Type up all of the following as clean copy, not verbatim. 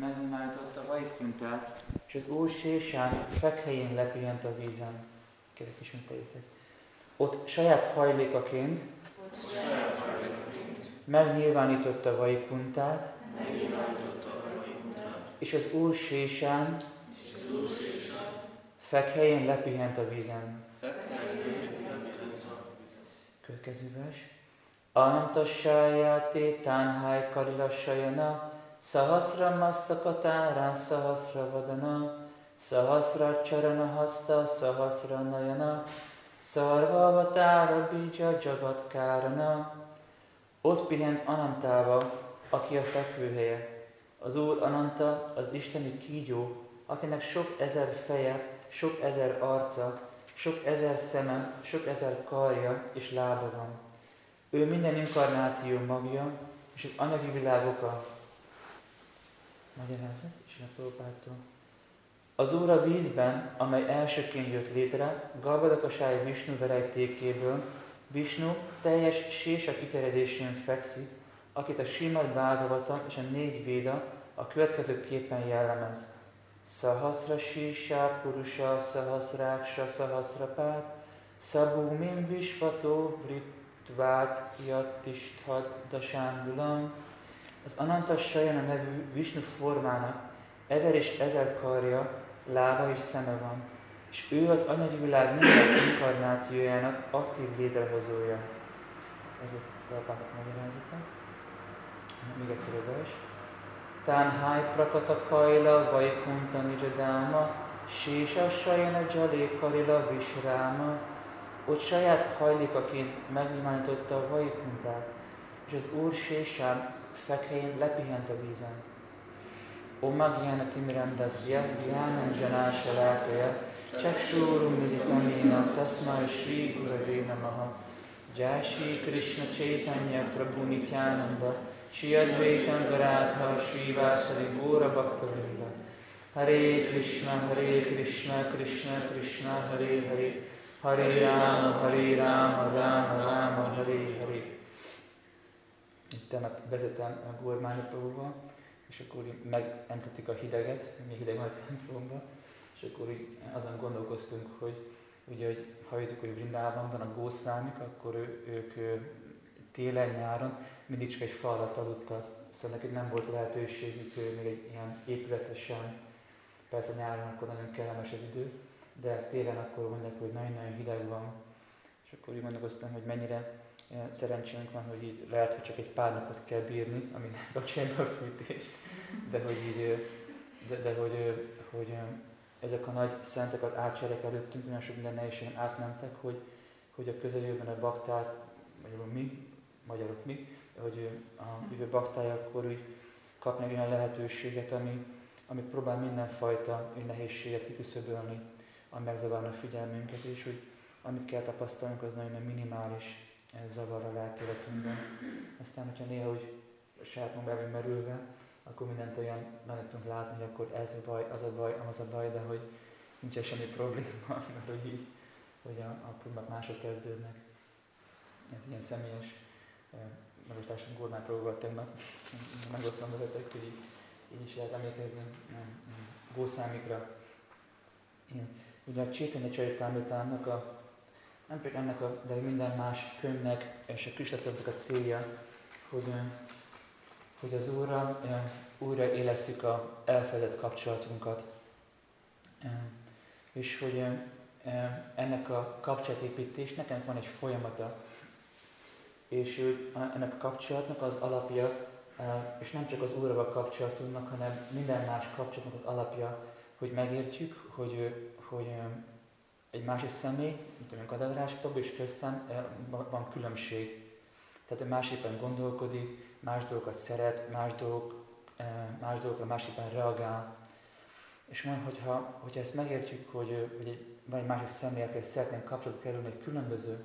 megnyilvánította Vaikuntát, és az úr Sésán fekhelyén lepihent a vízen. Kérlek, ismételjétek. Ott saját hajlékaként megnyilvánította Vaikuntát, és az úr Sésán fekhelyén lepihent a vízen. Következő vers. Anantassájáté tánháj karilassajana, szahaszra masztakatárán szahaszra vadana, szahaszra csarana haszta, szahaszra najana, szarvavatára bíja dzsagatkárana. Ott pihent Anantába, aki a fekvőhelye. Az Úr Ananta, az isteni kígyó, akinek sok ezer feje, sok ezer arca, sok ezer szeme, sok ezer karja és lába van. Ő minden inkarnáció magja, és az anyagi világ oka. Magyarázat, és a Prabhupádtól. Az Úr a vízben, amely elsőként jött létre, Garbhadakasály Visnu verejtékéből, Visnu teljes sésa kiterjedésén fekszik, akit a Srimad Bhagavata és a 4 Véda a következőképpen jellemez. Sahasra Sisha Purusha Sahasráksa Sahasrapát, Szabúmim Visvató Vritvát Jattisthad Dasándulam. Az Anantassajana nevű Visnu formának 1000 és 1000 karja, lába és szeme van, és ő az anyagi világ minden inkarnációjának aktív létrehozója. Ez a Prabhupád magyarázata. Még egyszer a vers. Tánháj prakata kajla Vaikunta nijadáma, Sésa sajana dzsalé karila visráma. Ott saját hajlékaként megnyilvánította a Vaikuntát, és az Úr Sésán fekhelyén lepihent a vízen. Omagjána Timirandasya, Gyánam Janáshalákaya, Csaksúrum Miditamina, Tasmai Sri Gurave Namaha, Jai Shri Krishna Chaitanya Prabhu Nityananda, Shri Advaitam Garatha, Shri Vasari Gora Bhaktavinda. Hare Krishna, Krishna Krishna, Hare Hare, Hare Rama, Rama Rama, Hare Hare. Itt a vezetem a Gormányi Prabhuval, és akkor így megentetik a hideget, még hideg van a templomban, és akkor így azon gondolkoztunk, hogy ugye, hogy halljuk, hogy Vrindávonban a gószvámik, akkor ők télen-nyáron mindig csak egy fal alatt aludtak, szóval nekik nem volt lehetőségük még egy ilyen épületre sem. Persze nyáron akkor nagyon kellemes az idő, de télen akkor mondják, hogy nagyon-nagyon hideg van. És akkor úgy gondolkoztam, hogy mennyire szerencsénk van, hogy így lehet, hogy csak egy pár napot kell bírni, ami nem kapcsolja be a fűtést, de hogy így, hogy ezek a nagy szentek az átserek előttünk, nagyon sok minden nehézségen átmentek, hogy a közeljövőben a bakták, magyarok mi, hogy a jövő baktája akkor úgy kapnak olyan lehetőséget, ami próbál mindenfajta nehézséget kiküszöbölni, ami megzavarna a figyelmünket, és hogy amit kell tapasztalnunk, az nagyon minimális zavar a lelkéletünkben. Aztán, hogyha néha úgy saját magában merülve, akkor mindent olyan nem tudunk látni, hogy akkor ez a baj, az a baj, de hogy nincsen semmi probléma, mert hogy így, hogy a problémák mások kezdődnek. Ez ilyen személyes megosztásunk Gormán Prabhuval tegnap, megosztom veletek, hogy így is lehet emlékezni gószvámikra. Ugye a Chaitanya Charitamrita-nak nem csak ennek, de minden más könyvnek és a Krisna-tantnak a célja, hogy az Úrral újra élesszük az elfeledett kapcsolatunkat. És hogy ennek a kapcsolatépítésnek ennek van egy folyamata. És ennek a kapcsolatnak az alapja, és nem csak az Úrral a kapcsolatunknak, hanem minden más kapcsolatnak az alapja, hogy megértjük, hogy egy másik személy, mint a Gadadrás Prabhu és köztem van különbség. Tehát ő másképpen gondolkodik, más dolgokat szeret, más dolgokra másképpen reagál. És majd, hogyha ezt megértjük, hogy van egy másik személy, akivel szeretnénk kapcsolatba kerülni, egy különböző,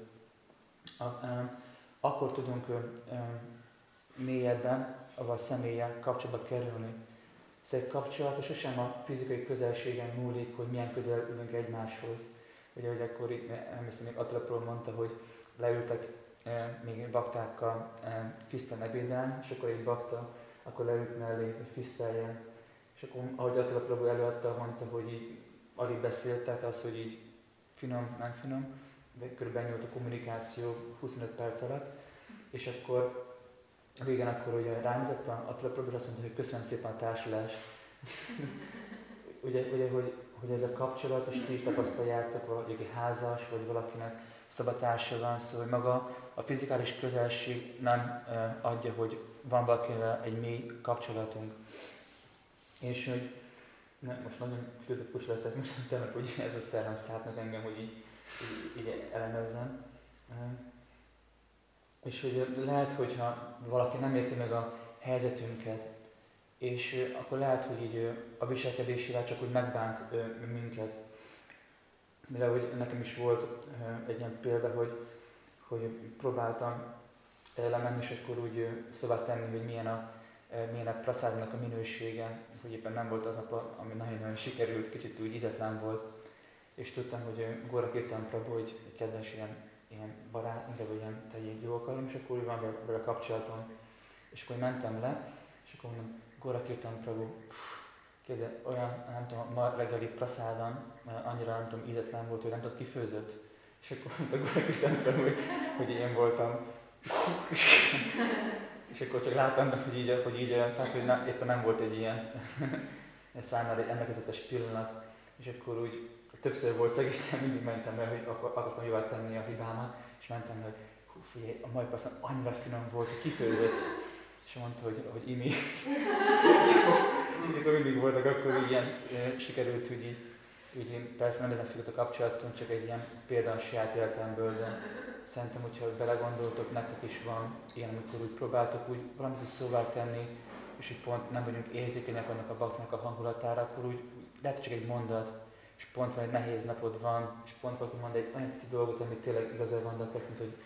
akkor tudunk mélyebben avval a személlyel kapcsolatba kerülni. Szóval egy kapcsolat sosem a fizikai közelségen múlik, hogy milyen közel ülünk egymáshoz. Ugye, hogy akkor emlékszem, még Attila mondta, hogy leültek még baktákkal fiszten ebédelni, és akkor egy bakta akkor leült mellé, hogy fiszteljen. És És akkor, ahogy Attila Prabhu előadta, mondta, hogy így alig beszélt, tehát az, hogy így finom, nem finom, de körülbelül nyújt a kommunikáció 25 perc alatt, és akkor régen akkor ugye ránézett Attila Prabhu, azt mondta, hogy köszönöm szépen a társulást. ugye hogy ez a kapcsolat, és ti is tapasztaljátok, valaki házas, vagy valakinek szabadtársa van, szóval maga a fizikális közelség nem adja, hogy van valakivel egy mély kapcsolatunk. És hogy most nagyon filozofikus leszek, most nem tudom, hogy ez a szellem szállt meg engem, hogy így elemezzem. És hogy lehet, hogyha valaki nem érti meg a helyzetünket, és akkor lehet, hogy így a viselkedésével csak úgy megbánt minket. De hogy nekem is volt egy ilyen példa, hogy próbáltam lemenni, és akkor úgy szóval tenni, hogy milyen a praszádnak a minősége, hogy éppen nem volt az nap, ami nagyon-nagyon sikerült, kicsit úgy ízetlen volt. És tudtam, hogy Góra Kirtan Prabhu, hogy egy kedves ilyen barát, inkább ilyen egy jó akarom, és akkor úgy van vele kapcsolatom. És akkor mentem le, és akkor mondom, Góra Kirtan Prabhu, kézzel olyan, nem tudom, ma reggeli praszádam, annyira nem tudom, ízetlen volt, hogy nem tudott kifőzött. És akkor mondta Góra Kirtan Prabhu, hogy én voltam. És akkor csak láttam, hogy így tehát hogy éppen nem volt egy ilyen számára egy emlékezetes pillanat. És akkor úgy többször volt szegényen, mindig mentem el, hogy akartam jól tenni a hibámat, és mentem, hogy figyelj, a mai passzán annyira finom volt, hogy kifőzött. És mondta, hogy Imi. És akkor mindig voltak, akkor ilyen sikerült, hogy így persze nem ezen függött a kapcsolatunk, csak egy ilyen példa a saját életemből, de szerintem, hogyha belegondoltok, nektek is van ilyen, amikor úgy próbáltok úgy valamit is szóvá tenni, és így pont nem vagyunk érzékenyek annak a baknak a hangulatára, akkor úgy lehet, csak egy mondat, és pont van egy nehéz napod van, és pont valaki mond egy olyan pici dolgot, ami tényleg igazán van, de akkor azt mondta, hogy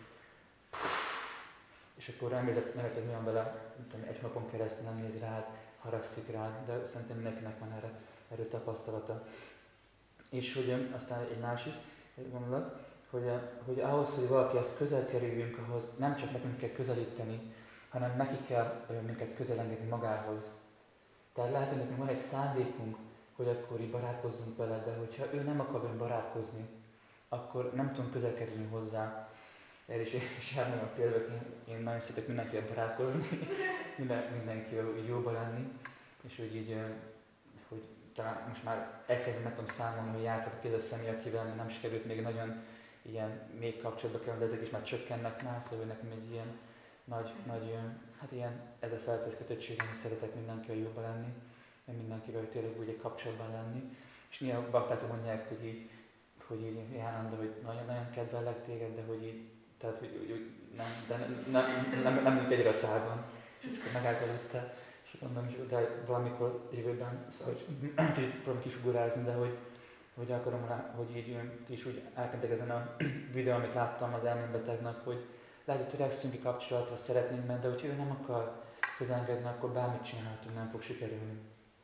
és akkor ránézett, neveted mi van vele, egy napon keresztül nem néz rád, haragszik rád, de szerintem mindenkinek van erről tapasztalata. És hogy aztán egy másik gondolat, hogy ahhoz, hogy valakihez közel kerüljünk, ahhoz nem csak nekünk kell közelíteni, hanem neki kell minket közel engedni magához. Tehát lehet, hogy nekünk van egy szándékunk, hogy akkor így barátkozzunk vele, de hogyha ő nem akar velünk barátkozni, akkor nem tudunk közel kerülni hozzá. Erre is járni a például, én nagyon szeretek mindenkivel barátkozni, mindenkivel jóba lenni, és hogy így, hogy talán most már elkezdem meg tudom számolni, hogy jártak a kézzel személy, akivel nem sikerült még nagyon ilyen még kapcsolatba kerülni, de ezek is már csökkennek már, szóval nekem egy ilyen nagy hát ilyen ez a feltett kötöttség, hogy szeretek mindenkivel jóba lenni, mindenkivel tényleg úgy egy kapcsolatban lenni. És néha bakták mondják, hogy így állandó, hogy nagyon-nagyon kedvellek téged, de hogy így, tehát hogy nem mondjuk egyre a szálban. És akkor megállt előtte, és mondom, de valamikor jövőben, szóval, hogy próbálom kifigurázni, de hogy akarom rá, hogy így ti is úgy elkentek ezen a videó, amit láttam az elménbetegnek, hogy lehet, hogy törekszünk ki kapcsolatra, szeretnénk menni, de hogyha ő nem akar közelengedni, akkor bármit csinálhatunk, nem fog sikerülni.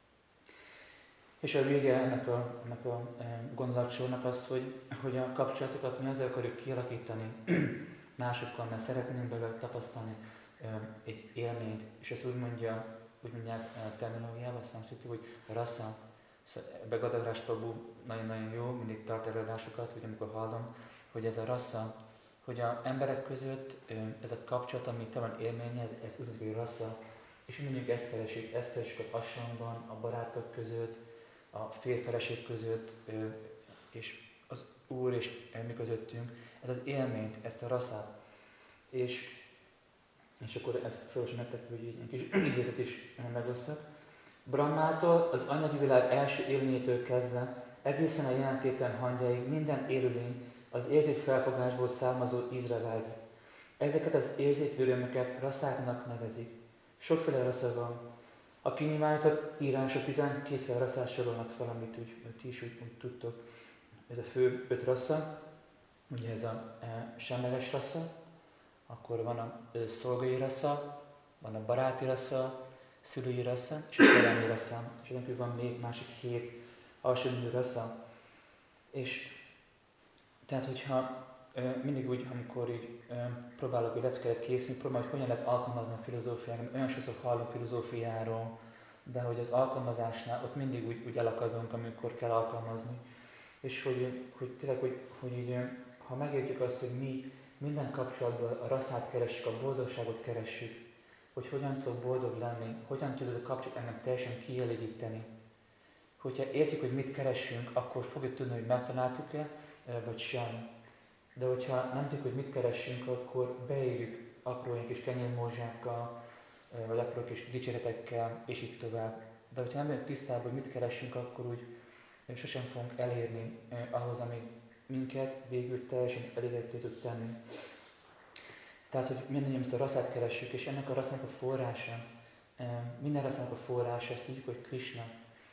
És a vége ennek a gondolatsornak az, hogy a kapcsolatokat mi azért akarjuk kialakítani másokkal, mert szeretnénk belőle tapasztalni egy élményt, és ezt úgy mondják terminológiával, szanszkritül, hogy rasa. Begadagrás Prabhu nagyon-nagyon jó, mindig tart előadásokat, hogy amikor hallom, hogy ez a rasa, hogy az emberek között ez a kapcsolat, ami talán élménye, ez úgy, hogy rasa, és mindig ezt keresik az asramban, a barátok között, a férfeleség között, és az Úr és mi közöttünk, ez az élményt, ezt a rasszát. És akkor ezt felolvasom nektek, hogy egy kis idézetet is megosszak. Brahmától, az anyagi világ első élményétől kezdve, egészen a jelentétlen hangyáig minden élőlény az érzékfelfogásból származó ízre vágyik. Ezeket az érzékörömöket rasszáknak nevezik. Sokféle rassza van. A kinyilvánított írások 12 rasszát sorolnak fel, amit ti is úgy tudtok. Ez a fő 5 rassza, ugye ez a semleges rassza, akkor van a szolgai rassza, van a baráti rassza, szülői rassza és a szerelmi rassza. És ezen van még másik 7 alsóbrendű rassza. És tehát, hogyha mindig úgy, amikor így próbálok egy leckélet készíteni, próbálom, hogy hogyan lehet alkalmazni a filozófiát, olyan sokszor hallunk filozófiáról, de hogy az alkalmazásnál ott mindig úgy elakadunk, amikor kell alkalmazni. És hogy tényleg, hogy így, ha megértjük azt, hogy mi minden kapcsolatban a rasszát keressük, a boldogságot keressük, hogy hogyan tudok boldog lenni, hogyan tud ez a kapcsolat engem teljesen kielégíteni. Hogyha értjük, hogy mit keresünk, akkor fogjuk tudni, hogy megtaláltuk-e, vagy sem. De hogyha nem tudjuk, hogy mit keresünk, akkor beérjük apró ilyen kis kenyérmorzsákkal, vagy apró kis dicséretekkel, és így tovább. De hogyha nem vagyunk tisztában, hogy mit keresünk, akkor úgy sosem fogunk elérni ahhoz, ami minket végül teljesen elégedetté tud tenni. Tehát, hogy mindannyian ezt a rasszát keressük, és ennek a rasszának a forrása, minden rasszának a forrása, ezt tudjuk, hogy Krishna.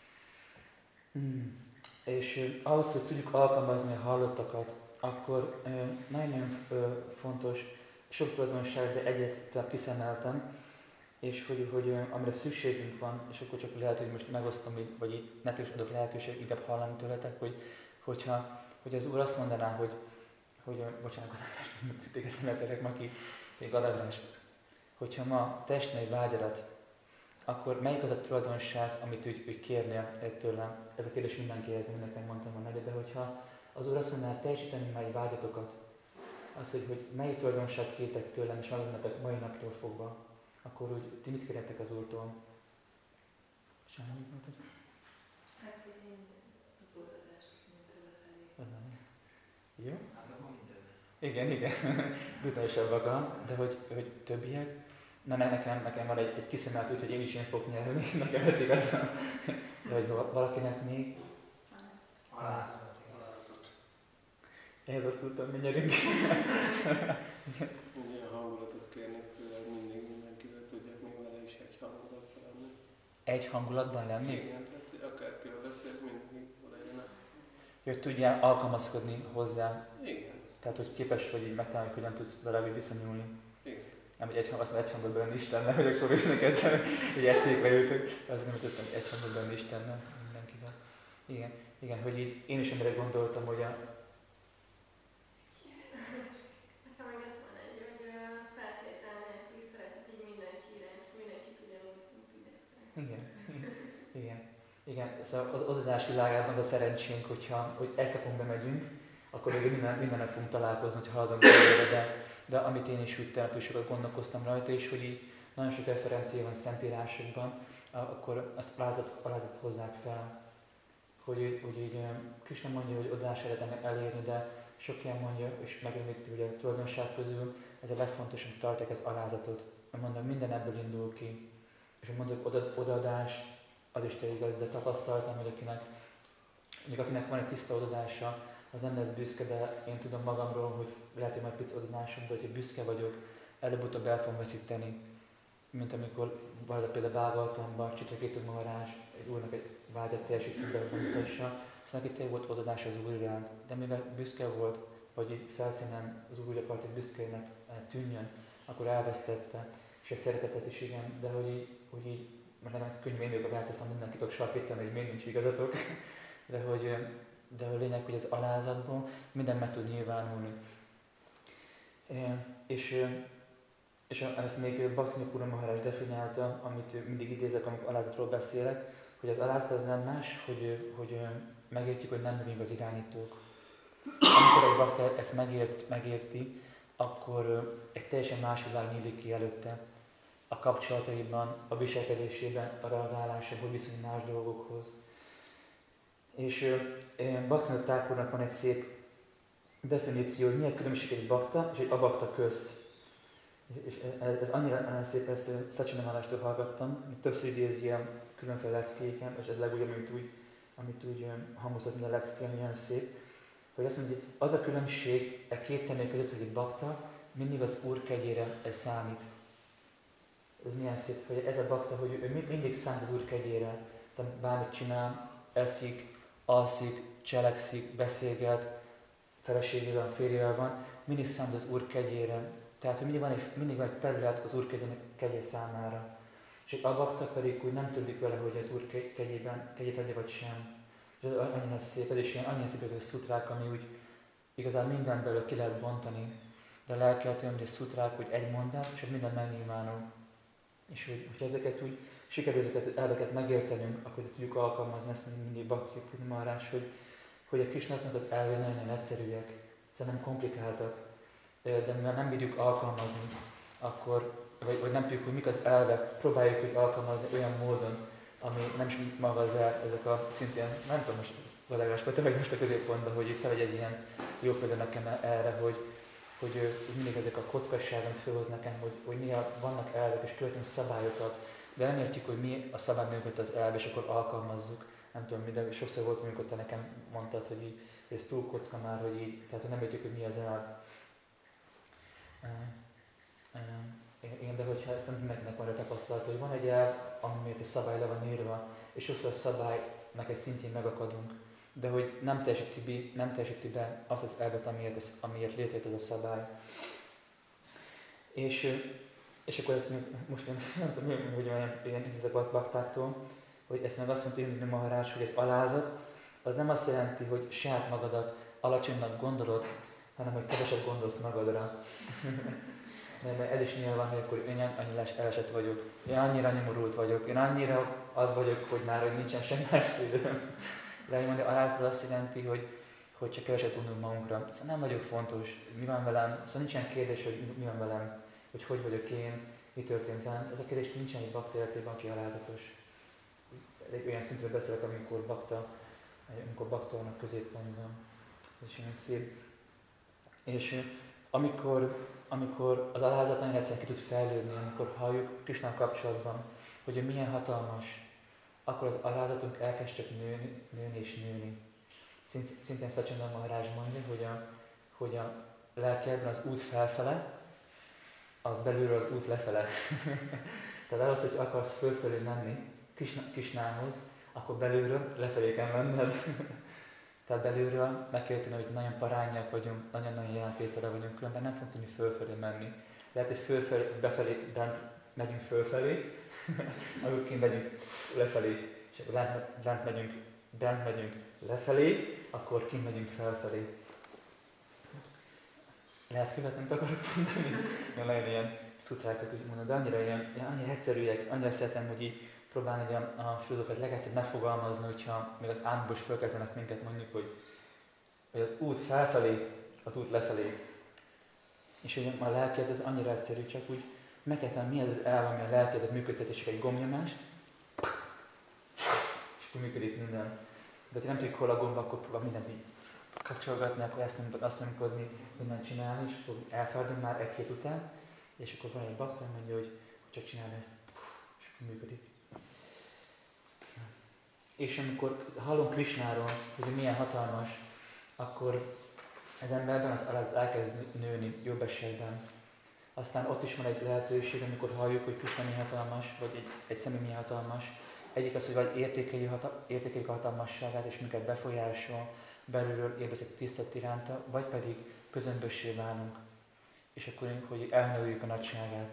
És ahhoz, hogy tudjuk alkalmazni a hallottakat, akkor nagyon-nagyon fontos, sok tulajdonság, de egyet tovább kiszemeltem, és hogy amire szükségünk van, és akkor csak lehet, hogy most megosztom, vagy így nektek is adok lehetőség, inkább hallani tőletek, hogy az Úr azt mondaná, hogy bocsánat, téged szemeltetek ma ki, még adagás, hogyha ma testnei vágyadat, akkor melyik az a tulajdonság, amit úgy kérnél tőlem? Ez a kérdés mindenkihez, mindenkinek mondtam volna, de hogyha az Úr azt mondaná, teljesíteni mely vágyatokat, az, hogy melyik tulajdonság kértek tőlem, és megadnátok mai naptól fogva, akkor úgy ti mit kértek az Úrtól? Semmi, mit mondtad? Hát én az oldalást mindenfelé. Jó? Hát nem minden. Igen. Brutálisabbak, de hogy többiek? Nekem van egy kiszemelt úgy, hogy én is ilyen fogok nyerni, nekem ez igaz. De hogy valakinek még? Alázat. Ehhez azt tudtam, mi nyerünk. Ilyen hangulatot kérnek tőled mindenkivel, tudják még vele is egy hangulatban lenni. Egy hangulatban lenni? Igen, tehát hogy akárkivel beszélek, mindig legyen. Hogy tudjál alkalmazkodni hozzá. Igen. Tehát, hogy képes vagy így megtalálni, hogy hogyan tudsz vele viszonyulni. Igen. Nem, hogy egy hangot benni Istennel, hogy akkor is neked, hogy egy székbe ültök. Azt nem tudtam, hogy egy hangot benni Istennel mindenkivel. Igen, hogy így én is amire gondoltam, hogy Nekem meg ott van egy, hogy feltétel nélküli szeretet így mindenki iránt, mindenkit ugyanúgy tudják szeretni. Igen. Szóval az odadás világában a szerencsénk, hogy elkapunk bemegyünk, akkor még mindennel fogunk találkozni, hogy haladunk előre, de amit én is úgy tegnap is sokat gondolkoztam rajta, és hogy így nagyon sok referencia van szentírásokban, akkor azt alázat hozzák fel, hogy így Krishna mondja, hogy odás szeretnének elérni, de sok ilyen mondja, és megemlíti, hogy a tulajdonság közül ez a legfontosabb, hogy tartják az alázatot. Mondom, minden ebből indul ki. És mondjuk odaadás, az is te igaz, de tapasztaltam, hogy akinek van egy tiszta odaadása, az nem lesz büszke, de én tudom magamról, hogy lehet, hogy majd pici odadásom, de hogyha büszke vagyok, előbb-utóbb el fogom veszíteni. Mint amikor valami például Bhagavatamban, Csitrakétu Maharaj egy úrnak egy vágyat teljesítőben mutassa, aztán neki tényleg volt odadás az Úr iránt, de mivel büszke volt, vagy így felszínen az Úr akart, hogy büszkének tűnjön, akkor elvesztette, és egy szeretetet is igen, de hogy így mert ennek könnyű én vagyok a válasz, aztán mindenkit tudok sarkítani, hogy még nincs igazatok, de a lényeg, hogy az alázatból minden meg tud nyilvánulni. És ezt még Bhakti Pura Maharaj definiálta, amit mindig idézek, amikor alázatról beszélek, hogy az alázat az nem más, hogy megértjük, hogy nem mi vagyunk az irányítók. Amikor egy bakter ezt megérti, akkor egy teljesen más világ nyílik ki előtte. A kapcsolataiban, a viselkedésében, a reagálásában, hogy viszonyul más dolgokhoz. És Bhaktivinoda Thakurnak van egy szép definíció, hogy mi a különbség egy bakta és egy abakta közt. És ez annyira szép, ezt Sachin Maharajtól hallgattam, többször idézi ilyen különféle leckéken, és ez legújabb, amit úgy hangozott, mint a leckén, olyan szép, hogy azt mondja, hogy az a különbség a két személy között, hogy egy bakta mindig az Úr kegyére számít. Ez milyen szép, hogy ez a bakta, hogy ő mindig számít az Úr kegyére. Tehát bármit csinál, eszik, alszik, cselekszik, beszélget, feleségével, férjével van, mindig számít az Úr kegyére. Tehát, hogy mindig van egy terület az Úr kegyé számára. És egy abakta pedig úgy nem tudik vele, hogy az Úr kegyét adja vagy sem. És ez annyira szép, ez is ilyen annyira szép, ez a szutrák, ami úgy igazán minden belőle ki lehet bontani. De a lelkeltően, hogy a szutrák, hogy egy mondat, és minden megnyilvánul. És hogy ezeket úgy sikerül ezeket elveket megértenünk, akkor tudjuk alkalmazni ezt mindig Bhakti Maharaj, hogy a Krisnának az elvei nagyon egyszerűek, szóval nem komplikáltak, de mivel nem bírjuk alkalmazni, akkor, vagy nem tudjuk, hogy mik az elvek, próbáljuk hogy alkalmazni olyan módon, ami nem is maga az elv, ezek a szintén, nem tudom most Balázs, te vagy most a középpontban, hogy itt vagy egy ilyen jó példa nekem erre, hogy mindig ezek a kockasságon fölhoz nekem, hogy néha vannak elvek és követünk szabályokat, de nem értjük, hogy mi a szabály mögött az elv, és akkor alkalmazzuk. Nem tudom mi, de sokszor volt, amikor te nekem mondtad, hogy így, ez túl kocka már, hogy így, tehát hogy nem értjük, hogy mi az elv. Igen, de hogyha ezt mindenkinek van a tapasztalat, hogy van egy elv, amiért egy szabály le van írva, és sokszor a szabálynak egy szintjén megakadunk, de hogy nem teljesíti be azt az elvet, amiért létrejött ez a szabály. És akkor ezt most nem tudom, hogy ilyen idézek baktáktól, hogy ezt meg azt mondta Indra Maharaj, hogy ez alázat, az nem azt jelenti, hogy saját magadat alacsonynak gondolod, hanem hogy keveset gondolsz magadra. Mert ez is nyilván, hogy akkor én annyira elesett vagyok, én annyira nyomorult vagyok, én annyira az vagyok, hogy már hogy nincsen semmi más időm. De mondani, alázat azt jelenti, hogy csak keveset gondolunk magunkra. Szóval nem vagyok fontos, mi van velem, szóval nincsen kérdés, hogy mi van velem, hogy vagyok én, mi történt velem. Ez a kérdés nincsen egy bakta életében, aki alázatos. Egy olyan szintről beszélek, amikor bakta van a középpontban. Ez is olyan szép. És amikor az alázat nagyon egyszerűen ki tud fejlődni, amikor halljuk Krisnával kapcsolatban, hogy ő milyen hatalmas, akkor az alázatunk elkezd csak nőni és nőni. Szintén Satyendra Maharaj mondja, hogy a lelkében az út felfele, az belülről az út lefele. Tehát ahhoz, hogy akarsz fölfelé menni Krisnához, akkor belülről lefelé kell menned. Tehát belülről meg kell érteni, hogy nagyon parányiak vagyunk, nagyon-nagyon jelentétele vagyunk, különben nem fogunk tudni fölfelé menni. Lehet, hogy bent megyünk fölfelé, akkor kint megyünk lefelé, és bent megyünk lefelé, akkor kint megyünk felfelé. Lehet követni, amit akarok mondani? Nagyon ilyen szutrákat úgy mondani, de annyira egyszerűek, annyira szeretem, hogy így próbálni a filozófiát legegyszerűbb megfogalmazni, hogyha még az álmokból is fölkeltenek minket, mondjuk, hogy az út felfelé, az út lefelé. És hogy a lelked az annyira egyszerű, csak úgy megértem, mi az az elv, ami a lelkedet működtet, és egy gombnyomást, és akkor működik minden. De ha nem tudjuk hol a gomba, akkor próbál mindent így kapcsolgatni, akkor azt nyomkodni, mindent csinálni, és akkor elfáradunk már egy hét után, és akkor van egy bakta, mondja, hogy csak csinálni ezt, és akkor működik. És amikor hallunk Krisnáról, hogy milyen hatalmas, akkor az emberben az alázat elkezd nőni jobb esetben. Aztán ott is van egy lehetőség, amikor halljuk, hogy Krisna milyen hatalmas, vagy egy személy milyen hatalmas. Egyik az, hogy vagy értékeljük a hatalmasságát, és minket befolyásol, belülről érdezik tisztelet iránta, vagy pedig közömbössé válunk, és akkor hogy elnöveljük a nagyságát.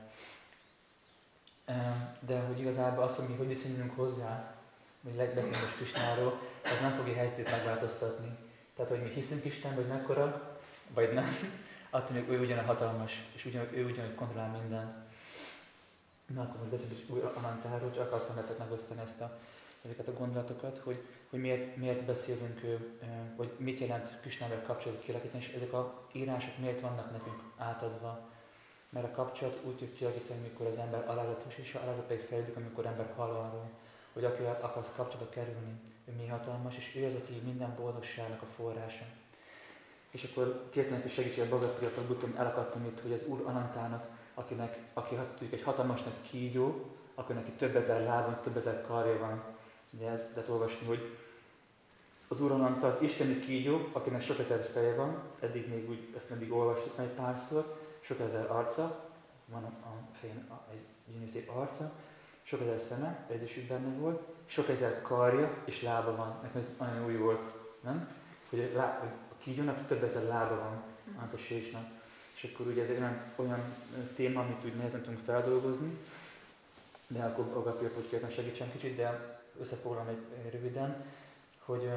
De hogy igazából az, hogy mi hogy viszonyulunk hozzá, hogy beszélünk most Krisnáról, az nem fogja helyzetét megváltoztatni. Tehát, hogy mi hiszünk Isten, hogy mekkora, vagy nem, attól, hogy ő ugyanolyan hatalmas, és ő ugyanúgy kontrollál mindent. Na, akkor most beszélünk új Anantáról, csak akartam nektek megosztani ezeket a gondolatokat, hogy miért beszélünk, vagy mit jelent Krisnával kapcsolatot kialakítani, és ezek a írások miért vannak nekünk átadva. Mert a kapcsolat úgy tud kialakítani, amikor az ember alázatos, és alázat pedig fejlődik, amikor ember hall arról, hogy akivel akarsz kapcsolatba kerülni, ő mi hatalmas, és ő az, aki minden boldogságnak a forrása. És akkor kértem, hogy segítséget Bhagavad Gita-ban elakadtam itt, hogy az Úr Anantának, aki egy hatalmasnak kígyó, akkor neki több ezer lába, több ezer karja van. Ugye ezt lehet olvasni, hogy az Úr Ananta az isteni kígyó, akinek sok ezer feje van, ezt eddig olvastuk egy párszor, sok ezer arca, van a fején egy gyönyörű szép arca, sok ezer szeme, ez is benne volt, sok ezer karja és lába van. Nekem ez nagyon új volt, nem? Hogy a kígyónak több ezer lába van, a sésnak. És akkor ugye ez egy olyan téma, amit úgy nehezen tudunk feldolgozni, de akkor Agapja, hogy kértem segítsen kicsit, de összefoglalom egy röviden, hogy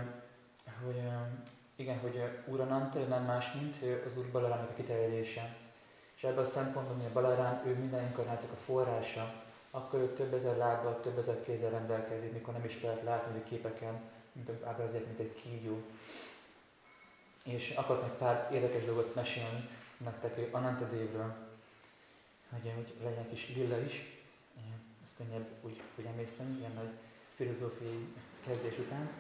Úr Ananta nem más, mint az Úr Balarámnak a kiterjedése. És ebben a szempontból, hogy a Balarám, ő minden inkarnációk a forrása, akkor ő több ezer lábbal, több ezer kézzel rendelkezik, mikor nem is lehet látni, hogy a képeken, mint ábrázolt, mint egy kígyó. És akarok meg pár érdekes dolgot mesélni nektek Anantadevről, hogy legyen egy kis lilla is, ez könnyebb úgy emészteni, ilyen nagy filozófiai kezdés után.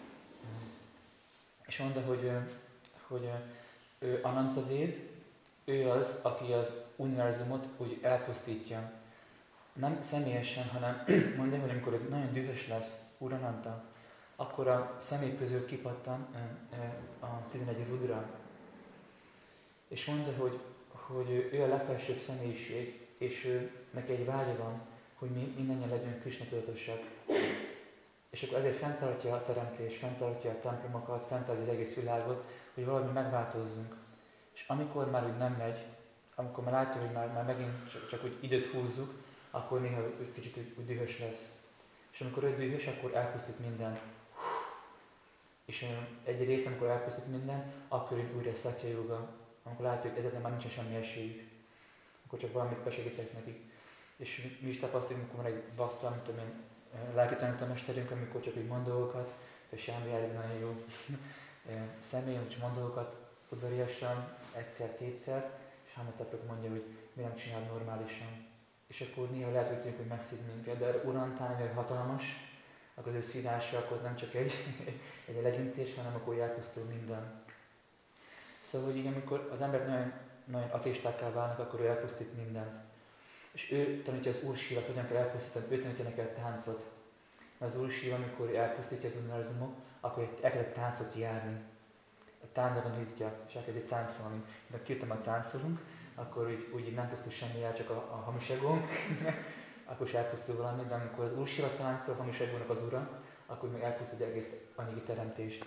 És mondta, hogy ő Anantadev, ő az, aki az univerzumot úgy elpusztítja. Nem személyesen, hanem mondja, hogy amikor nagyon dühös lesz Úr Ananta, akkor a személy közül kipattan a 11 rudra. És mondta, hogy ő a legfelsőbb személyiség, és neki egy vágya van, hogy mi mindannyian legyünk Krisna tudatosak. És akkor ezért fenntartja a teremtést, fenntartja a templomokat, fenntartja az egész világot, hogy valami megváltozzunk. És amikor már úgy nem megy, amikor már látja, hogy már megint csak úgy időt húzzuk, akkor néha úgy kicsit úgy dühös lesz. És amikor ő dühös, akkor elpusztít minden. És egy rész, amikor elpusztít minden, akkor újra Satya Yoga. Amikor látjuk, hogy ezeknek már nincsen semmi esélyük. Akkor csak valamit besegítek nekik. És mi is tapasztaljuk, amikor van egy bakta, mint tudom én, lelki tanítómesterünk, amikor csak így mond dolgokat, és semmi elég nagyon jó személy, hogy mond dolgokat udvariasan, egyszer-kétszer, és harmadszor mondja, hogy mi nem csinál normálisan. És akkor néha lehet, hogy tudjuk, hogy megszív minket, de Urantán, mivel hatalmas, akkor az ő szívása, akkor nem csak egy legyintés, hanem akkor elpusztul minden. Szóval, hogy így, amikor az emberek nagyon, nagyon ateistákká válnak, akkor ő elpusztít mindent. És ő tanítja az Úr Sivat, hogyan kell elpusztítani, ő tanítja neki a táncot. Mert az Úr Siva, amikor elpusztítja az univerzumot, akkor elkezd táncot járni. A tándavanítja, és elkezd táncolni. De kirtem a táncolunk, akkor úgy nem pusztul semmi el, csak a hamiságunk, akkor is elpusztul valami, de amikor az Úr Siva táncol, a hamiságónak az Ura, akkor meg elpusztul az egész anyagi teremtést.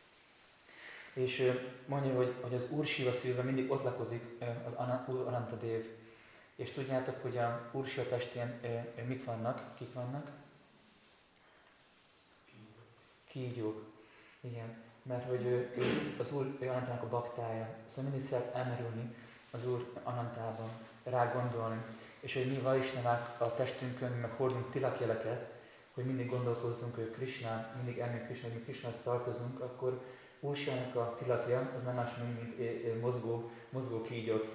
És mondja, hogy az Úr Siva szívben mindig ott lakozik az Úr Anantadev. És tudjátok, hogy a Úr Siva testén mik vannak? Kik vannak? Kígyók. Igen. Mert hogy az Úr Anantának a baktája. Szóval mindig szeret elmerülni az Úr Anantában, rá gondolni. És hogy mi Vaisnavák a testünkön, meg hordunk tilakjeleket, hogy mindig gondolkozzunk Krishnán, mindig elmegyünk Krishnán, hogy mi Krishnához tartozunk, akkor Úr Sivának a tilakja, az nem más, mint mozgó kígyók.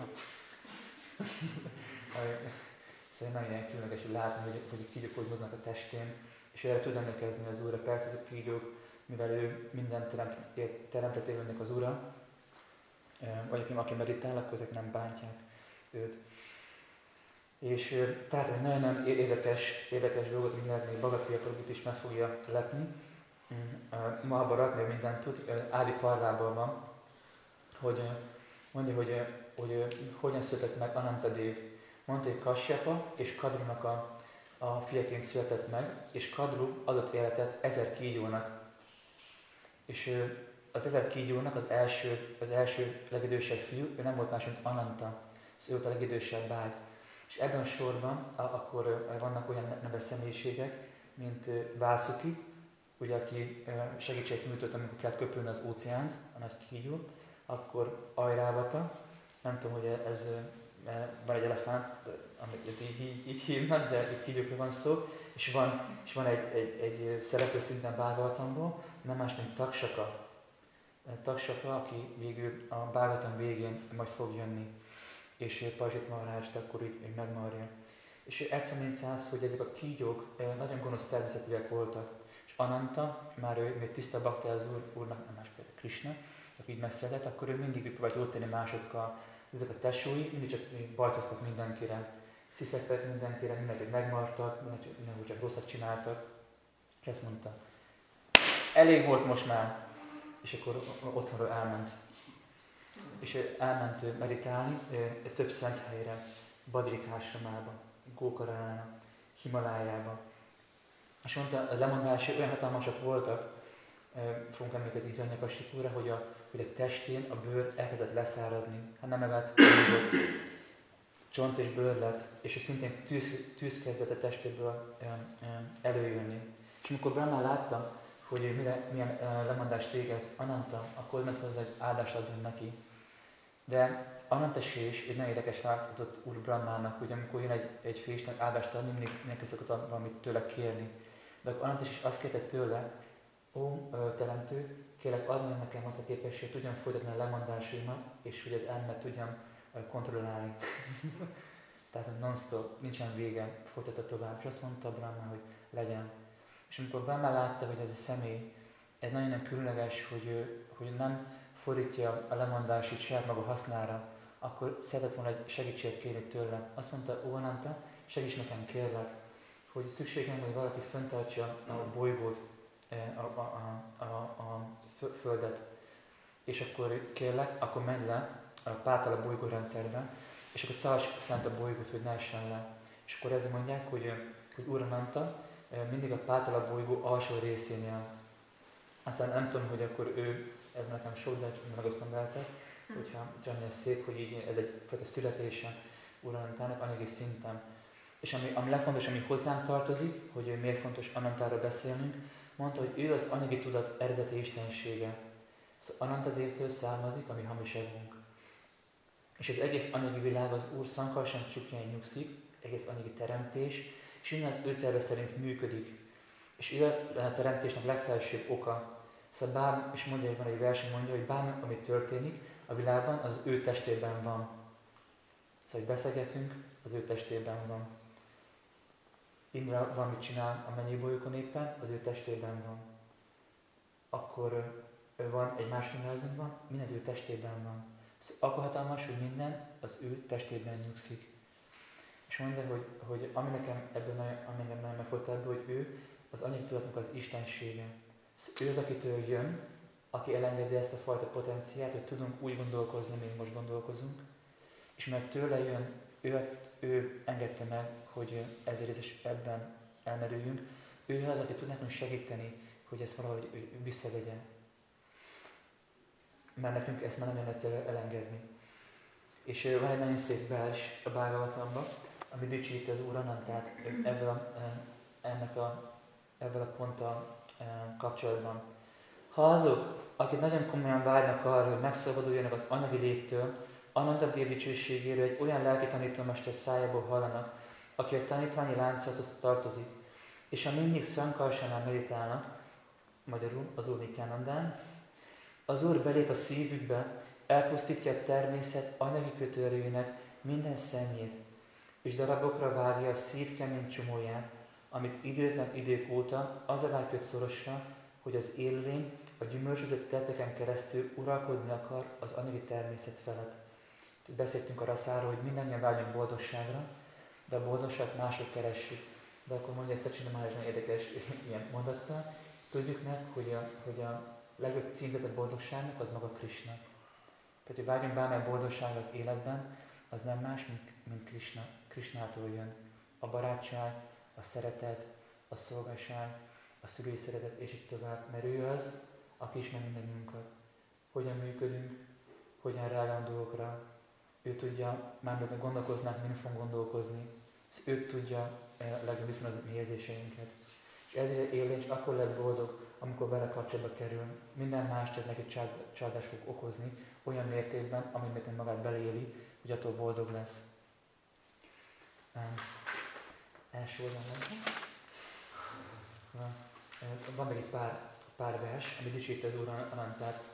Szóval nagyon ilyen különleges, hogy látni, hogy a kígyók hogy mozognak a testén, és erre tud emlékezni az Úrra. Persze ezek a kígyók, mivel ő minden teremtett élőnek az Ura, vagy aki meditál, akkor ezek nem bántják őt. És tehát egy nagyon érdekes dolgot, hogy lehet még Bhagavad Gita Prabhut is meg fogja lepni. Mahabharat, meg mindent tud, Ádi Parvából van, hogy mondja, hogy hogyan született meg Anantadev. Mondta, hogy Kasyapa és Kadrunak a fiaként született meg, és Kadru adott életet 1000 kígyónak. És az 1000 kígyónak az első legidősebb fiú, ő nem volt más, mint Ananta, szóval ő volt a legidősebb bágy. És ebben a sorban akkor vannak olyan neves személyiségek, mint Vásuki, ugye, aki segítséget nyújtott, amikor kellett köpülni az óceánt, a nagy kígyó, akkor Ajrávata, nem tudom, hogy ez van egy elefánt, amit így hívnak, de itt kígyókról van szó, és van egy szereplő szinten Bhagavatamból, nem más, mint Taksaka. Taksaka, aki végül a Bhagavatam végén majd fog jönni, és Pajzsit Maharást akkor így megmarja. És egyszer mint száz, hogy ezek a kígyók nagyon gonosz természetűek voltak. És Ananta, már ő még tiszta bakta az Úrnak, nem más például Krishna, aki így megszületett, akkor ő mindig próbált jót tenni másokkal. Ezek a tesói mindig csak bajtoztak mindenkire, sziszegtek mindenkire, mindenkit megmartak, mindenhol csak rosszat csináltak. És ezt mondta, elég volt most már, és akkor otthonról elment. És ő elment meditálni több szent helyre, Badrik ásamába, Gókarána, Himalájába. És mondta, a lemondásai olyan hatalmasak voltak, fogunk emlékezni Hiranyakasipura, hogy a testén a bőr elkezdett leszáradni. Hát nem evett, csont és bőr lett, és szintén tűz kezdett a testéből előjönni. És amikor Brahma látta, hogy milyen lemondást végez Ananta, akkor ment hozzá egy áldást adjon neki. De Ananta Sés egy nagyon érdekes választ adott Úr Brahmának, hogy amikor jön egy fésnek áldást adni, mindenki szokott valamit tőle kérni. De akkor Ananta Sés azt kérte tőle, ó, teremtő, kérlek, add meg nekem azt a képességet, tudjam folytatni a lemondásaimat, és hogy az elmet tudjam kontrollálni. Tehát non-stop, nincsen vége, folytatta tovább. És azt mondta Brahma, hogy legyen. És amikor Brahma látta, hogy ez a személy, ez nagyon különleges, hogy nem fordítja a lemondásit saját maga hasznára, akkor szeretett volna egy segítséget kérni tőle. Azt mondta, ó Ananta, segíts nekem kérlek, hogy szükségem, hogy valaki fenntartsa a bolygót, a földet. És akkor kérlek, akkor menj le a Pátala bolygórendszerbe, és akkor tarts fent a bolygót, hogy ne essen le. És akkor ezzel mondják, hogy Úr Ananta mindig a Pátala bolygó alsó részénél. Aztán nem tudom, hogy akkor ez nekem sok, de megosztom veletek, hogyha Csanya szép, hogy így ez egyfajta születése Úr Anantának anyagi szinten. És ami legfontos, ami hozzám tartozik, hogy miért fontos Anantára beszélnünk, mondta, hogy ő az anyagi tudat eredeti istensége. Szóval Anantadévtől származik, ami hamis egónk. És az egész anyagi világ az Úr Sankarsana csukján nyugszik, egész anyagi teremtés, és minden az ő terve szerint működik. És ő a teremtésnek legfelsőbb oka. Szóval és mondja, hogy van egy verseny, mondja, hogy bármi, ami történik a világban, az ő testében van. Szóval, hogy beszélgetünk, az ő testében van. Indra valamit csinál a mennyi bolygókon éppen, az ő testében van. Akkor van egy másik univerzumban, minden az ő testében van. Szóval akkor hatalmas, hogy minden az ő testében nyugszik. És mondja, hogy ami nekem nagyon megfogta ebből, hogy ő az anyagi tudatnak az istensége. Szóval ő az, akitől jön, aki elengedi ezt a fajta potenciát, hogy tudunk úgy gondolkozni, mint most gondolkozunk. És mert tőle jön, ő engedte meg, hogy ezért is ebben elmerüljünk. Ő az, aki tud nekünk segíteni, hogy ezt valahogy visszavegye. Mert nekünk ezt már nem olyan egyszerű elengedni. És van egy nagyon szép vers a Bhagavatamban, ami dicsíti az Úr Anantát ezzel a ponttal kapcsolatban. Ha azok, akik nagyon komolyan vágynak arra, hogy megszabaduljanak az anyagi léttől, Anantadév dicsőségéről egy olyan lelki tanítómester szájából hallanak, aki a tanítványi láncolathoz tartozik, és ha mindig Sankarsanán meditálnak, magyarul az Úr Nityanandán, az Úr belép a szívükbe, elpusztítja a természet anyagi kötőerőjének minden szennyét, és darabokra vágja a szív kemény csomóját, amit időtlen idők óta az alá köt szorosra, hogy az élőlény a gyümölcsözött tetteken keresztül uralkodni akar az anyagi természet felett. Beszéltünk arra száról, hogy mindannyian vágyunk boldogságra, de a boldogságot mások keressük. De akkor mondja Szacsina már is nagyon érdekes ilyen mondattal. Tudjuk meg, hogy a legjobb címzete boldogságnak az maga Krishna. Tehát, hogy vágyunk bármely boldogság az életben, az nem más, mint Krishna. Krishnától jön. A barátság, a szeretet, a szolgaság, a szülői szeretet, és így tovább. Mert ő az, aki ismer mindannyiunkat. Hogyan működünk, hogyan reagálunk dolgokra. Ő tudja, már gondolkoznánk, mi nem fogunk gondolkozni. Ő tudja legjobb viszont az mi érzéseinket. És ezért élvény akkor lett boldog, amikor vele kapcsolatba kerül. Minden más csak neki csalódást fog okozni, olyan mértékben, amiben magát beleéli, hogy attól boldog lesz. Első oldalon van még egy pár vers, ami dicsíti az Úr Anantát.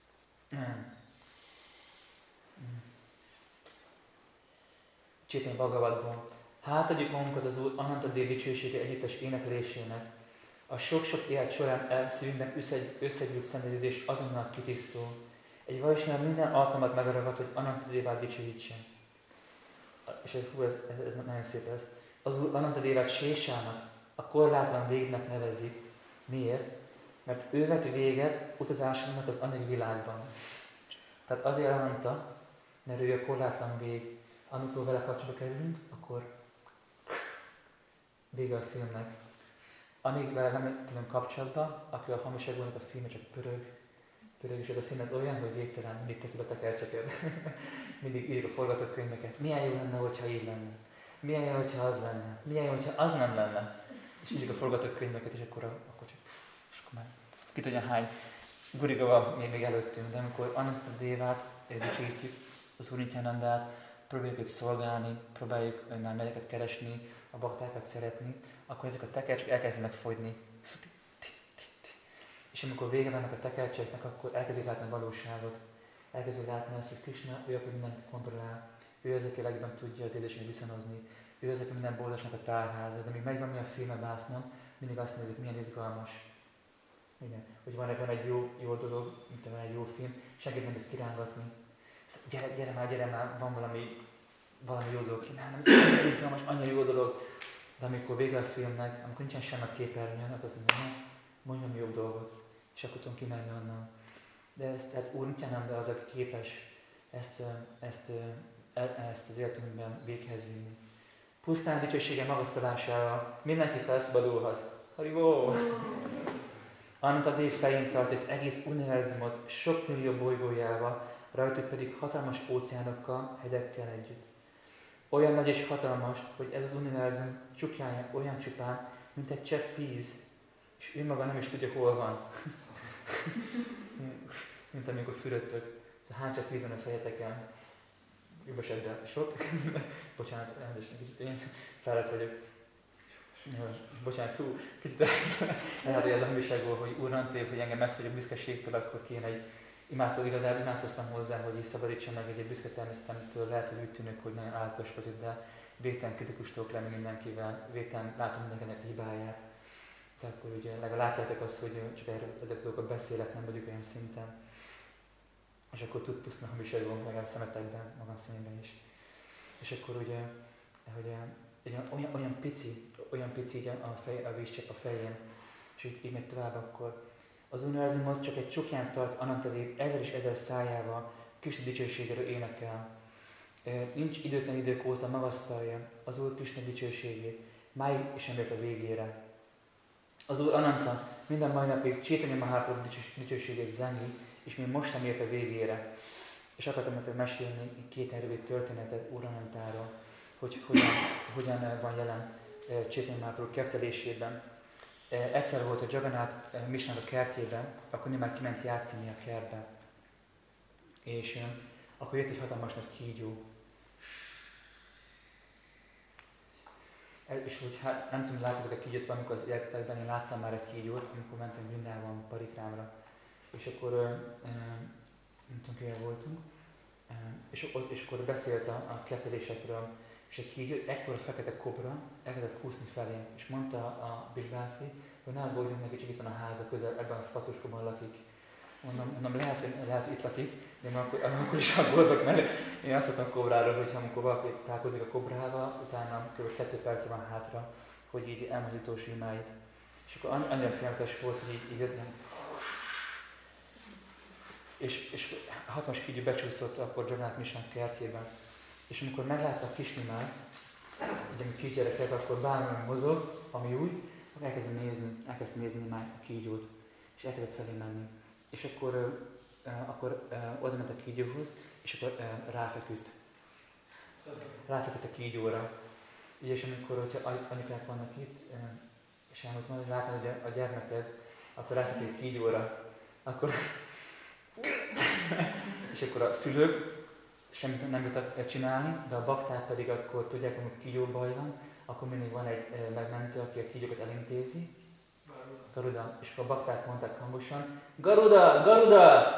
Csétén Bhagavatban. Hátadjuk magunkat az Úr Anantadév dicsősége együttes éneklésének. A sok-sok élet során szívünkben összegyűlt szenvedődés azonnal kitisztul. Egy Vaisnava minden alkalmat megragad, hogy Anantadévát dicsőítse. És ez nagyon szép lesz. Az Úr Anantadévát Sésának, a korlátlan végnek nevezik. Miért? Mert ő vett véget utazásunknak az anyagi világban. Tehát azért Ananta, mert ő a korlátlan vég. Amikor vele kapcsolatba kerülünk, akkor vége a filmnek. Amíg vele nem tudunk kapcsolatba, akkor a hamis egónak a filme csak pörög, és ez a film az olyan, hogy végtelen mindig teszi a tekercseket. Mindig írjuk a forgatókönyveket. Milyen jó lenne, hogyha így lenne. Milyen jó, hogyha az lenne. Milyen jó, hogyha az nem lenne. És írjuk a forgatókönyveket, és akkor már ki tudja hány guriga van még előttünk. De amikor Anantadévát dicsőítjük, az Úr Nityanandát, próbáljuk őt szolgálni, próbáljuk megyeket keresni, a baktákat szeretni, akkor ezek a tekercsek elkezdenek fogyni. És amikor vége vannak a tekercseknek, akkor elkezdjük látni a valóságot. Elkezdjük látni azt, hogy Krishna, ő, aki mindent kontrollál. Ő az, aki legjobb tudja az édesanyag viszonozni. Ő az, aki minden boldognak a tárháza. De még megvan mi a filmbe básznom, mindig azt mondjuk, hogy milyen izgalmas. Igen, hogy van egy jó dolog, mint van egy jó film, senkit nem ezt kirángatni. Gyere már, van valami jó dolog. Nem, ez izgalmas, annyira jó dolog. De amikor vége a filmnek, amikor nincsen semmi a képernyőn, akkor azt mondja, mondjam jó dolgot, és akkor tudom kimenni onnan. De tehát Úr Nityananda az, aki képes ezt az életünkben véghez vinni. Pusztán dicsősége magasztalásával mindenki felszabadulhat. Haribó! Ananta Dév fején tart az egész univerzumot sok millió bolygójával, rajtuk pedig hatalmas óceánokkal, hegyekkel együtt. Olyan nagy és hatalmas, hogy ez az univerzum csukjája olyan csupán, mint egy csepp víz, és ő maga nem is tudja, hol van. Mint amikor fürödtök. Szóval hány csepp víz van a fejeteken. Jobb esetben sok. Bocsánat, rendesen kicsit én fáradt vagyok. Bocsánat, kicsit elhelyezem a műságból, hogy Úr Nantép, hogy engem megszabadít a büszkeségtől, akkor kéne egy igazából imádkoztam hozzá, hogy is szabadítson meg egy büszke természetemtől. Lehet, hogy úgy tűnik, hogy nagyon állatos vagyok, de végtelen kritikus tudok lenni mindenkivel, végtelen látom mindenkinek a hibáját. Tehát akkor ugye legalább látjátok azt, hogy csak ezek dolgokat beszélek, nem vagyok olyan szinten. És akkor tud pusztán hamiságolni meg a szemetekben, magam szemében is. És akkor ugye, hogy olyan pici a vízcsepp a fején, és így megy tovább, akkor az univerzumot csak egy csukján tart Ananta Dév ezer és ezer szájával, Krishna dicsőségéről énekel. Nincs időtlen idők óta magasztalja az Úr Krishna dicsőségét, máig és nem ért a végére. Az Úr Ananta minden mai napig Chaitanya Mahaprabhu dicsőségét zengi, és még most nem ért a végére. És akartam nektek mesélni két rövid történetet Úr Anantáról, hogy hogyan van jelen Chaitanya Mahaprabhu kertelésében. Egyszer volt a Jagannath Misnának a kertjében, akkor Nimai kiment játszani a kertbe. És akkor jött egy hatalmas nagy kígyó. És hogy hát nem tudom, látod a kígyót valamikor az életekben, én láttam már egy kígyót, amikor mentem Vrindában Parikrámra. És akkor, nem tudom, kivel voltunk, és akkor beszélt a kertelésekről, és egy kígyó, ekkora fekete kobra elkezdett kúszni felé, és mondta a Bisbászi, hogy ne aggódjunk neki, csak itt van a háza közel, ebben a fatuskóban lakik. Mondom, lehet, hogy itt lakik, de akkor is aggódok, mert én azt mondtam a kobráról, hogy amikor valaki találkozik a kobrával, utána kb. 2 perc van hátra, hogy így elmondja utolsó imáit. És akkor annyira félelmetes volt, hogy így jöttem. És a hatalmas kígyó becsúszott akkor Jagannath Misnának kertjében. És amikor meglátta a kis Nimát, hogy amikor kisgyerekek, akkor bármilyen mozog, ami új, akkor elkezdte nézni Nimát, a kígyót, és elkezdett felé menni. És akkor oda ment a kígyóhoz, és akkor ráfeküdt. Ráfeküdt a kígyóra. És amikor, hogyha anyukák vannak itt, és elmondtam, hogy látod, hogy a gyermeked, akkor ráfeküdt a kígyóra. Akkor és akkor a szülők semmit nem tudtak csinálni, de a bakták pedig akkor tudják, amikor kígyó baj van, akkor mindig van egy megmentő, aki a kígyókat elintézi. Garuda. És akkor a bakták mondták hangosan, Garuda! Garuda!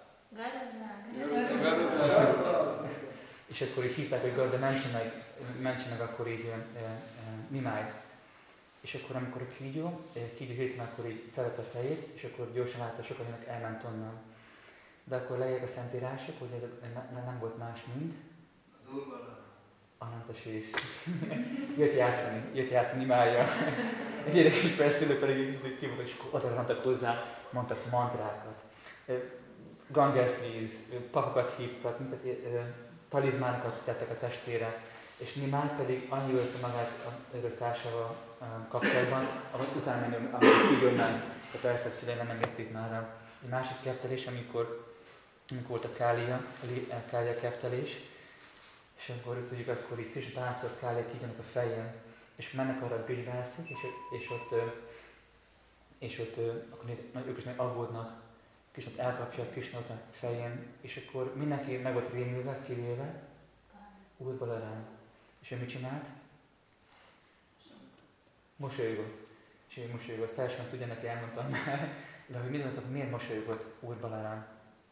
És akkor így hívták, hogy Garuda, mentse meg akkor így Nimáit. És akkor amikor a kígyó hirtelen akkor így felett a fejét, és akkor gyorsan látta, sokan jönnek, elment onnan. De akkor leírják a szentírások, hogy ez nem volt más, mint Ananta Sés. jött játszani, imádja. Egy érdekes persze, pedig kimondtak, és oda rantak hozzá, mondtak mantrákat. Gangeslis, papokat hívtak, talizmánokat tettek a testére, és Nimai pedig annyi ölte magát a örök társával kapcsolatban, ahogy utána menő, amikor kígyó ment, de persze a szülei nem engedték már. Egy másik kertelés, amikor volt a Kália kertelés, és akkor tudjuk, akkor így Krishna táncolt Kália kígyónak a fején, és mennek arra a Brisbászik, és ott akkor ők is aggódnak, Krisnát elkapja a Krisnát a fején, és akkor mindenki meg volt rémülve, kivéve Úr Balarám. És ő mit csinált? Mosolygott. És ő mosolygott. Fel sem tudja, neki elmondtam már, de hogy mit mondtok, miért mosolygott Úr Balarám?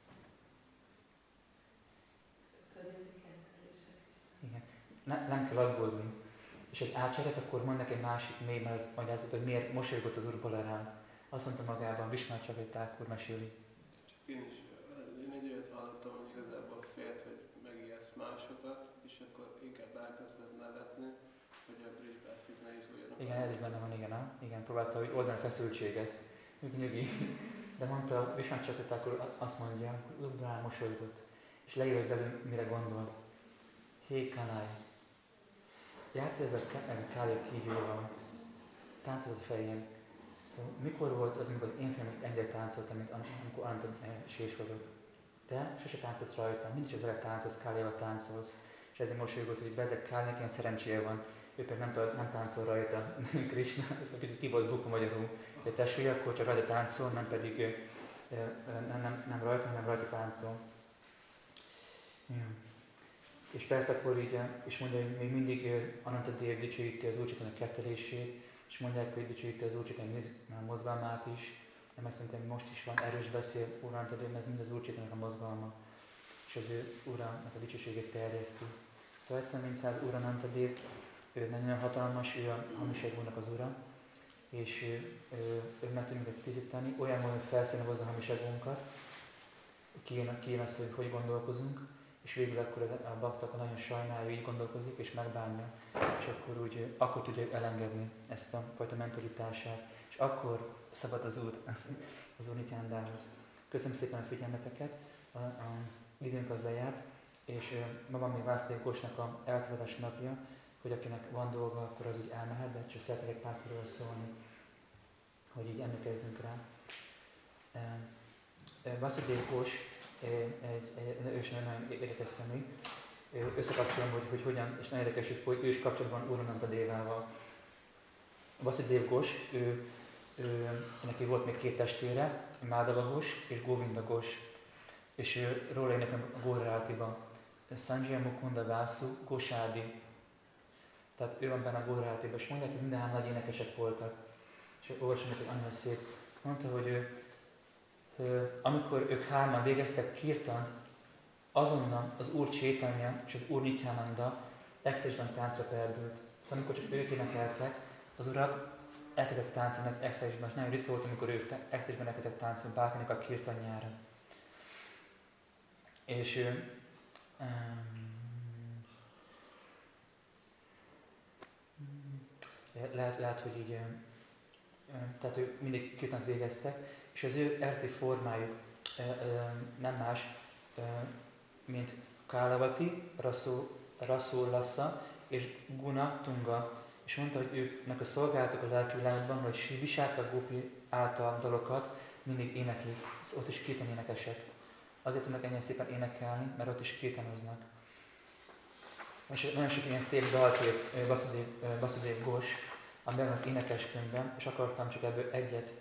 Igen. Nem kell aggódni. És az átcserek, akkor mond neki egy másik mély magyarázat, hogy miért mosolygott az Úr Balarám. Azt mondta magában, Vismát Csakai Thakur meséli. Csak én egy olyat hallottam, hogy igazából félt, hogy megijeszt másokat, és akkor inkább elkezdett nevetni, hogy a bridge ne izguljanak. Igen, ez is benne van, igen, próbálta, hogy oldani a feszültséget. Nyugi. De mondta, Vismát Csakai Thakur azt mondja, hogy Úr Balarám mosolygott, és leírja, hogy belül mire gondol. Hé, Kanai, játsz ez a Kália kígyóval, táncolod a fején. Szóval mikor volt az, amikor az én filmek ennyire táncoltam, amikor Anantad sés vagyok? Te sose táncolsz rajta, mindig csak vele táncolsz, Káliával táncolsz. És ezért mosolygott, hogy bezeg Káliának ilyen szerencséje van. Ő pedig nem táncol rajta, Krishna, ez a kicsit ki volt bukva magyarul. De testvére, akkor csak rajta táncol, nem pedig nem rajta, hanem rajta táncol. Ja. És persze akkor így, és mondja, hogy még mindig Anantadev dicsőíti az Úr Chaitanya kettelését, és mondják, hogy dicsőíti az Úr Chaitanya mozgalmát is, de mert szerintem most is van erős beszél Úr Anantadev, ez mind az Úr Chaitanynak a mozgalma, és az ő Urának a dicsőségét terjeszti. Szóval egyszerűen, mint száz Úr Anantadev, ő nagyon hatalmas, ő a hamiságúnak az ura, és ő meg tud minket tisztítani, olyan módon felszínre hozza a hamiságúnkat, kijön azt, hogy gondolkozunk, és végül akkor a bakta nagyon sajnálja, így gondolkozik, és megbánja, és akkor tudja elengedni ezt a fajta mentalitását, és akkor szabad az út az Úr Nityanandához. Köszönöm szépen a figyelmeteket, a időnk az lejárt, és ma van még Vasudev Ghosnak a eltevetés napja, hogy akinek van dolga, akkor az úgy elmehet, de csak szeretnék egy pár pillanatról szólni, hogy így emlékezzünk rá. Vasudev Ghosh ő is nagyon érdekes személy. Összekapcsolom, hogy hogyan, és nagyon érdekes, hogy ő is kapcsolatban Úr Anantadévával. Vasudev Ghosh, neki volt még két testvére, Madhava Ghosh és Govinda Ghosh. És róla énekel a Gauráratiban. Sanjaya Mukunda Vasu Ghoshadi. Tehát ő van benne a Gauráratiban, és mondják, hogy minden nagy énekesek voltak. És olvasom, hogy annyira szép. Mondta, hogy amikor ők hárman végeztek kirtant, azonnal az Úr Chaitanya és az Úr Nityananda extázisban táncra perdült. Szóval amikor csak ők énekeltek, az Urak elkezdett táncolni extázisban, és nagyon ritka volt, amikor ők extázisban elkezdett táncolni bárkinek a kirtanjára. És lehet, hogy így, tehát ők mindig kirtant végeztek, és az ő eredeti formájuk nem más, mint Kálavati, Rasulassa és Guna Tunga. És mondta, hogy őknek a szolgálatok a lelki világban, hogy Sri Vishaka Gopi által dalokat mindig éneklik. Ott is kirtan énekesek. Azért tudnak ennyien szépen énekelni, mert ott is kirtanoznak. És nagyon sok ilyen szép dalt írt Vasudev Ghosh, ami benne van énekeskönyvben, és akartam csak ebből egyet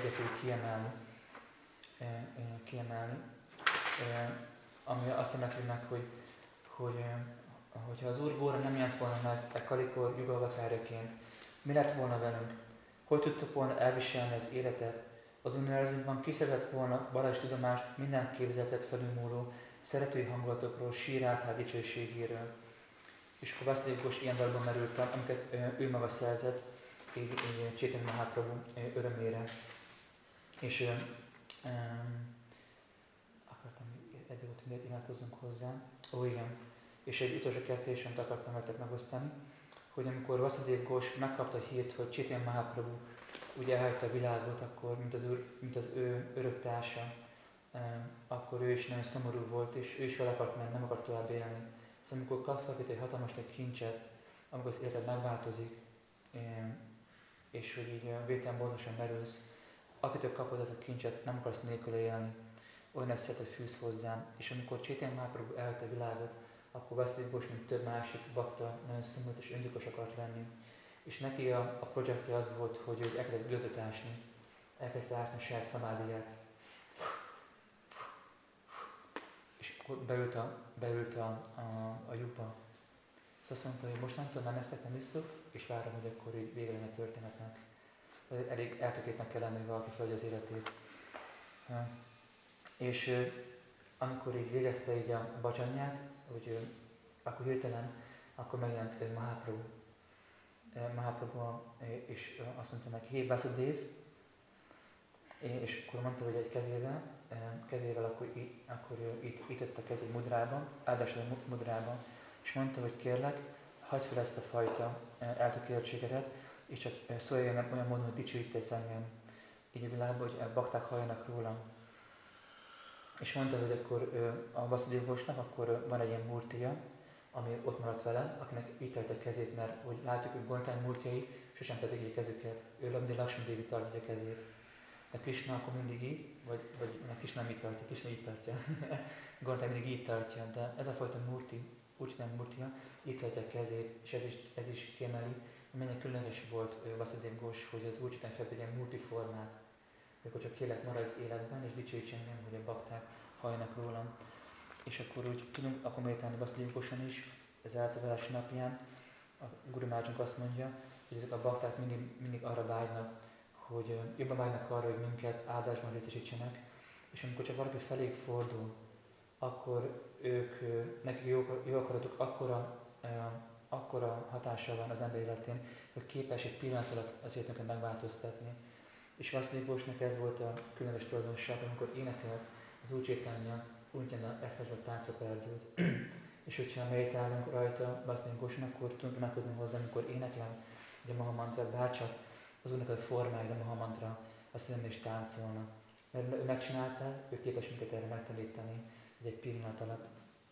kiemelni, ami azt említi meg, hogyha az Úr Góra nem jelent volna meg Kalikor Jugavatárjaként, mi lett volna velünk? Hogy tudtuk volna elviselni az életet? Az univerzumban kiszerzett volna Balázs tudomást minden képzeletet felülmúló szeretői hangulatokról, sírálthár dicsőségéről. És akkor Vasudev Ghosh ilyen dalban merült el, amiket ő maga szerzett, így Chaitanya Mahaprabhu örömére. És akartam eddig ott mindent imádkozzunk hozzá. Ó, igen. És egy utolsó kérdést akartam veletek megosztani, hogy amikor Vasudev Ghosh megkapta a hírt, hogy Chaitanya Mahaprabhu ugye elhagyta a világot, akkor, mint az ő öröktársa, akkor ő is nagyon szomorú volt, és ő is fel akart menni, nem akart tovább élni. Szóval amikor kapsz egy hatalmas egy kincset, amikor az életed megváltozik, és hogy így végtelen boldosan merülsz, akitől kapod az a kincset, nem akarsz nélküle élni, olyan szeretet fűz hozzám. És amikor Chaitanya Mahaprabhu elhagyta a világot, akkor Vasudev Ghosh, mint több másik bakta, nagyon szomorú és öngyilkos akart lenni. És neki a projektje az volt, hogy ő elkezdett gödöt ásni, elkezdte ásni a saját szamádiját. akkor beült a lyukba. És azt mondta, hogy mostantól nem eszek, nem iszok, és várom, hogy akkor így vége legyen a történetnek. Elég eltökétnek kell lenni, hogy valaki feladja az életét. És amikor így végezte így a bhajanját, akkor hirtelen, akkor megjelent Mahaprabhu, és azt mondta neki, hé Vasudev, és akkor mondta, hogy egy kezével akkor itt tett a kezét mudrában, áldásul mudrában, és mondta, hogy kérlek, hagyd fel ezt a fajta eltökéltségedet, és csak szólj engem olyan módon, hogy dicsőítesz engem így a világban, hogy a bakták halljanak rólam. És mondta, hogy akkor a Vasudev Gosnak akkor van egy ilyen murtija, ami ott maradt vele, akinek így tart a kezét, mert hogy látjuk, hogy Gontány murtjai sosem tették a kezüket. Ő Labdi Lakshmi Devi tartja a kezét. De Krishna akkor mindig így, vagy Krishna nem így tartja, Krishna így tartja. Gontány mindig így tartja, de ez a fajta murti, úgy nem murtija, így tartja a kezét, és ez is kiemeli, hogy mennyire különleges volt Vasudev Ghosh, hogy az Úr Csaitanya felt egy ilyen murti formát. Akkor csak kérlek, maradj életben, és dicsőíts engem, hogy a bakták halljanak rólam. És akkor úgy tudunk akkor meditálni Vasudev Ghoson is, az eltávozás napján. A Guru Maharajunk azt mondja, hogy ezek a bakták mindig arra vágynak, hogy jobban vágynak arra, hogy minket áldásban részesítsenek, és amikor csak valaki feléig fordul, akkor neki jó akaratuk akkora hatással van az ember életén, hogy képes egy pillanat alatt az életünket megváltoztatni. És Vasudev Ghosnak ez volt a különleges tulajdonság, amikor énekelt az Úr Csaitanya útján eszesbe táncra perdült. És hogyha meditálunk rajta Vasudev Ghoson, akkor tudunk imádkozni hozzá, amikor éneklem, hogy a Maha Mantra, bárcsak az Úrnak a formája, a Maha Mantra, azt hiszem is táncolna. Mert ő megcsinálta, ő képes minket erre megtanítani egy pillanat alatt.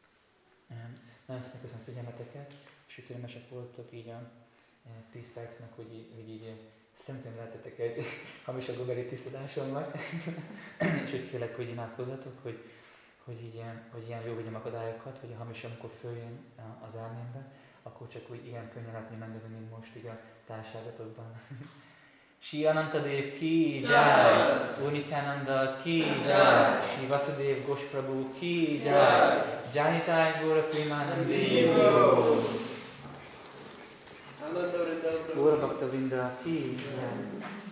Nagyon szépen köszönöm figyelmeteket, és hogy türelmesek voltok így a 10 percnek, hogy így szemtelen lehetetek egy hamis a gogari tisztadásomnak. És hogy kérlek, hogy imádkozzatok, hogy ilyen jó vigyem akadályokat, hogy a hamis, amikor följön az elmémbe, akkor csak úgy ilyen könnyen lehet menni, mint most így a társaságotokban. Shri Anantadev ki jai, Úr Nityananda ki jai, Shri Vasudev Ghosh Prabhu ki jai, Janitai Gaura Premanandi Gaura Bhakta Vrinda ki jai.